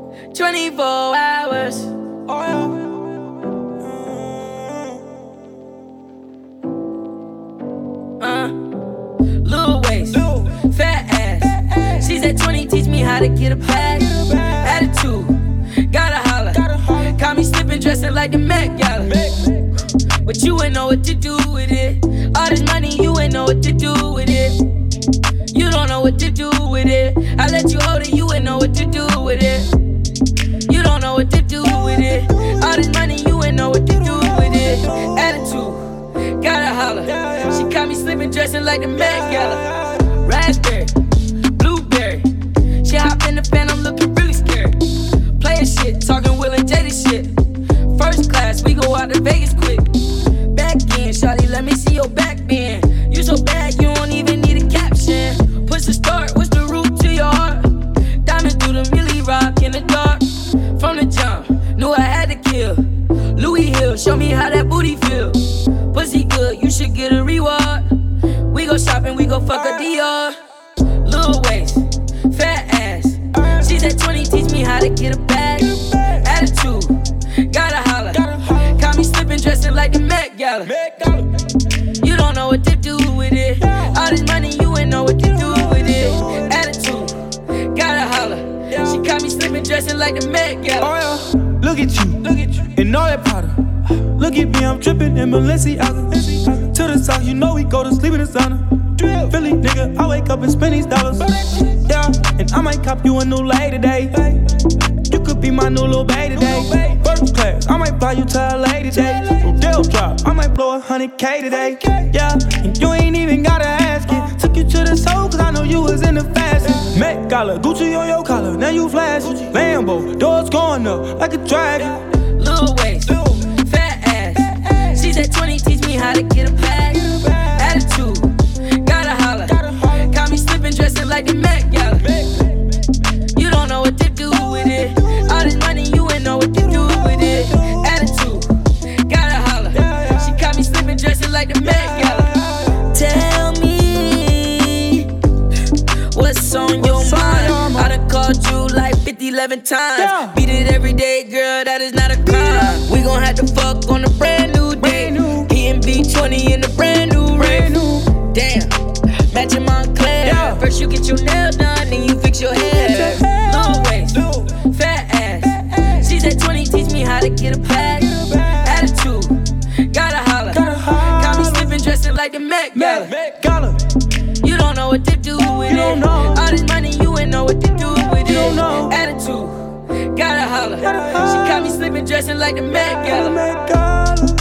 24 hours. Oh, yeah. Little waist, fat ass. She's at 20, teach me how to get a bag. Attitude, gotta holler. Caught me slipping, dressing like the Met Gala. But you ain't know what to do with it. All this money, you ain't know what to do with it. You don't know what to do with it. I let you hold it, you ain't know what to do with it. You don't know what to do with it. All this money, you ain't know what to do with it. Attitude, gotta holler. She caught me slipping, dressing like the Met Gala. Raspberry, blueberry. She hop in the Phantom, looking really scary. Playin' shit, talking Will and Jada shit. First class, we go out to Vegas quick. Back in, shawty, let me see your back bend. You so bad, you don't even need a caption. Push the start, what's the route to your heart? Diamonds through the Millie Rock in the dark. From the jump, knew I had to kill. Louis Hill, show me how that booty feel. Pussy good, you should get a reward. We go shopping, we go fuck a Dior. Little waist, fat ass. She's at 20, teach me how to get a bag. Attitude, gotta holler. Caught me slipping, dressing like the Met Gala. You don't know what to do with it. All this money, you ain't know what to do with it. Attitude, gotta holler. She caught me slipping, dressing like the Met Gala. Oh, yeah. Look at you, and all that powder. Look at me, I'm tripping in Balenciaga. To the south, you know we go to sleep in the sauna. Philly nigga, I wake up and spend these dollars. Yeah, and I might cop you a new lay today. You could be my new little bae today. First class, I might fly you to LA today. Rodeo drop, I might blow 100K today. Yeah, and you ain't even gotta ask it. Took you to the soul, cause I know you was in the fast. Met Gala, Gucci on your collar, now you flash. Lambo, doors going up like a dragon. Little waist, fat ass. She's at 20, teach me how to get a bag. Attitude, gotta holler. Caught me slipping, dressing like the Met Gala. You don't know what to do with it. All this money, you ain't know what to do with it. Attitude, gotta holler. She caught me slipping, dressing like the Met Gala. Tell me what's on your mind. I done called you like 11 times. Beat it every day, girl, that is not a crime. We gon' have to fuck on a brand new day. PNB 20 in a brand new Wraith. Damn, matching Montclair. First you get your nails done, then you fix your hair. Little waist, fat ass. She's at 20, teach me how to get a bag. Attitude, gotta holler. Got me slipping, dressing like the Met Gala. You don't know what to do with it. All this money, you ain't know what to do with it. Attitude, gotta holler. She caught me slipping, dressing like the Met Gala.